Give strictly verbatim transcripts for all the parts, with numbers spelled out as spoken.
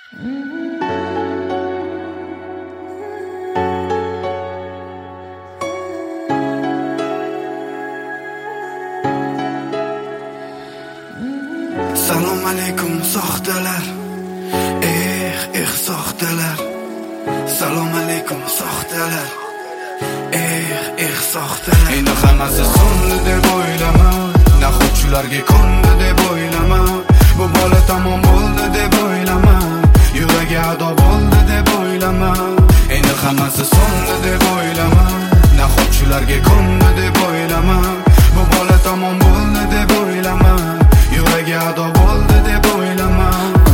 Salom alaykum soxtalar, eh eh soxtalar. Salom alaykum soxtalar, eh eh soxtalar. Endi hammasi so'ndi deb o'ylama, naxotchilarga ko'ndi deb o'ylama. Bu bola tamom bo'ldi deb o'ylama, yuragi ado bo'ldi deb o'ylama. Endi hammasi so'ndi deb o'ylama, naxotchilarga ko'ndi deb o'ylama. Bu bola tamom bo'ldi deb o'ylama, yuragi ado bo'ldi deb o'ylama.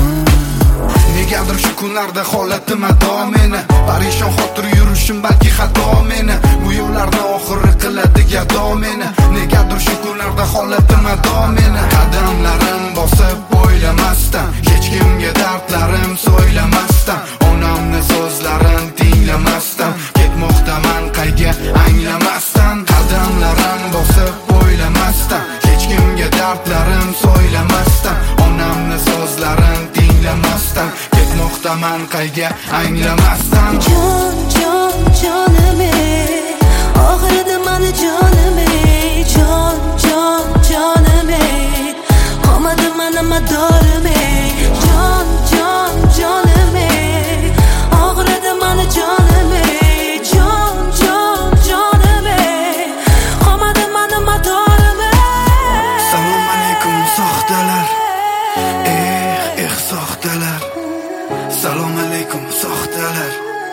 Negadir shu kunlarda holatim ato meni, parishon xotir yurishim balki xato meni. Bu yo'llarni oxiri qiladi gado meni. Negadir shu kunlarda holatim ato meni. Qadamlarim bosib o'ylamasdan, hech kimga dardlarim so'ylamasdan, onamni so'zlarini tinglamasdan, ketmoqdaman qayga anglamasdan. Qadamlarim bosib o'ylamasdan, hech kimga dardlarim so'ylamasdan, onamni so'zlarini tinglamasdan, ketmoqdaman qayga anglamasdan. Jon jon jonim ey, og'ridi mani jonim ey. Jon jon jonim ey, qolmadi mani madorim ey. Jon jon jonim ey, og'ridi mani jonim ey. Jon jon jonim ey, qolmadi mani madorim ey. Salom alaykum soxtalar, eh eh soxtalar. Salom alaykum soxtalar,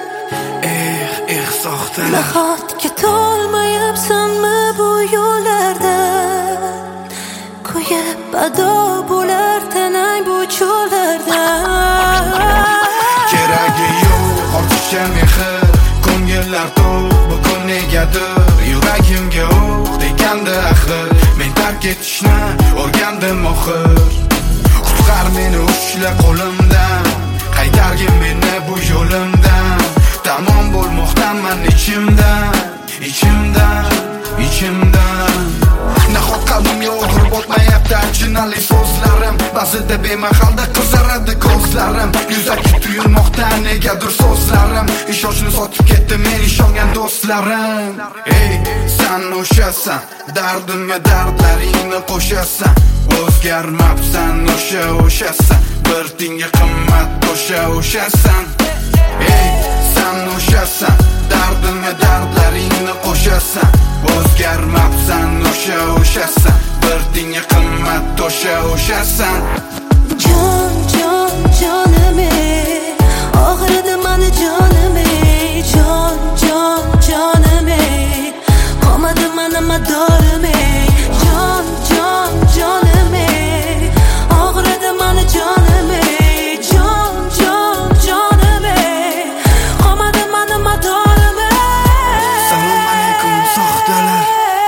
eh eh soxtalar. Nahotki tolmayapsanmi bu yo'llardan, ko'yib ado bo'lar tanang bu cho'llardan. Keragi yo'q ortiqcha mehr, ko'ngillar to'q, bugun negadir yuragimga o'q degandi axir. Men tark etishni o'rgandim oxir. Qutqar meni ushla qo'limdan, qaytargin meni bu yo'limdan. Tamom bo'lmoqdaman ichimdan, ichimdan, ichimdan. Nahot qalbimga o'g'ri botmayapti achinali so'zlarim, ba'zida bemahalda qizaradi ko'zlarim. Yuzaki tuyulmoqda negadir so'zlarim, ishonchni sotib ketdi men ishongan do'stlarim. Ey, sen o'shasan, dardimga dardlaringni qo'shasan. O'zgarmabsan, o'sha o'shasan, bir tinga qimmat o'sha o'shasan. Ey, sen o'shasan, dardimga dardlaringni qo'shasan. O'zgarmabsan, o'sha o'shasan, bir tinga qimmat o'sha o'shasan. Jon jon jonim ey, og'ridi mani jonim ey. Jon jon jonim ey, qolmadi mani madorim ey. Jon jon jonim ey, og'ridi mani jonim ey. Jon jon jonim ey, qolmadi mani madorim ey. Salom alaykum soxtalar,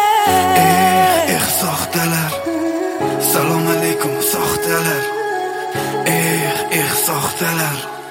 eh eh soxtalar. Salom alaykum soxtalar, eh eh soxtalar.